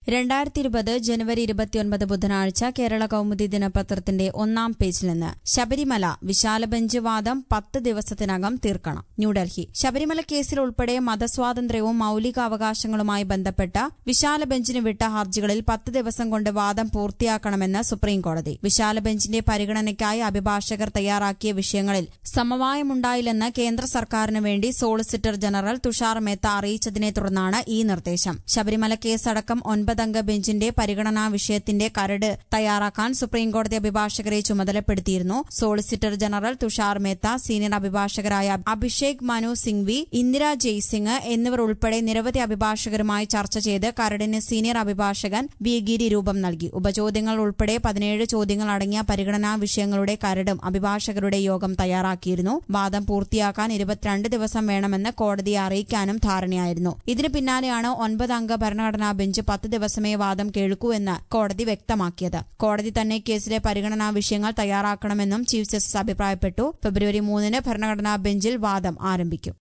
2020 ജനുവരി 29 ബുധനാഴ്ച കേരള കൗമുദി ദിനപത്രത്തിന്റെ ഒന്നാം പേജിൽ നിന്ന് ശബരിമല വിശാല ബെഞ്ച് വാദം 10 ദിവസത്തിനകം തീർക്കണം. ന്യൂഡൽഹി ശബരിമല കേസിൽ ഉൾപ്പെടെ മതസ്വാതന്ത്ര്യവും മൌലികാവകാശങ്ങളുമായി ബന്ധപ്പെട്ട വിശാല ബെഞ്ചിന് വിട്ട ഹർജികളിൽ 10 ദിവസം കൊണ്ട് വാദം പൂർത്തിയാക്കണമെന്ന് സുപ്രീംകോടതി. വിശാല ബെഞ്ചിന്റെ പരിഗണനയ്ക്കായി അഭിഭാഷകർ തയ്യാറാക്കിയ വിഷയങ്ങളിൽ സമവായമുണ്ടായില്ലെന്ന് കേന്ദ്ര സർക്കാരിനു വേണ്ടി സോളിസിറ്റർ ജനറൽ തുഷാർ മേത്ത അറിയിച്ചതിനെ തുടർന്നാണ് ഈ നിർദ്ദേശം. ശബരിമല കേസടക്കം 9 അംഗ ബെഞ്ചിന്റെ പരിഗണനാ വിഷയത്തിന്റെ കരട് തയ്യാറാക്കാൻ സുപ്രീംകോടതി അഭിഭാഷകരെ ചുമതലപ്പെടുത്തിയിരുന്നു. Solicitor general Tushar Mehta, senior അഭിഭാഷകരായ അഭിഷേക് മനു സിംഗ്വി, ഇന്ദിര ജയ്സിംഗ് എന്നിവർ ഉൾപ്പെടെ നിരവധി അഭിഭാഷകരുമായി ചർച്ച ചെയ്ത് കരടിന് സീനിയർ അഭിഭാഷകൻ വി ഗിരി രൂപം നൽകി. ഉപചോദ്യങ്ങൾ ഉൾപ്പെടെ 17 ചോദ്യങ്ങൾ അടങ്ങിയ പരിഗണനാ വിഷയങ്ങളുടെ കരടും അഭിഭാഷകരുടെ യോഗം തയ്യാറാക്കിയിരുന്നു. വാദം പൂർത്തിയാക്കാൻ 22 ദിവസം വേണമെന്ന് കോടതിയെ അറിയിക്കാനും ധാരണയായിരുന്നു. ഇതിന് പിന്നാലെയാണ് 9 അംഗ ഭരണഘടനാ ബെഞ്ച് 10 ദിവസമേ വാദം കേൾക്കൂ എന്ന് കോടതി വ്യക്തമാക്കിയത്. കോടതി തന്നെ കേസിലെ പരിഗണനാ വിഷയങ്ങൾ തയ്യാറാക്കണമെന്നും ചീഫ് ജസ്റ്റിസ് അഭിപ്രായപ്പെട്ടു. ഫെബ്രുവരി 3 ഭരണഘടനാ ബെഞ്ചിൽ വാദം ആരംഭിക്കും.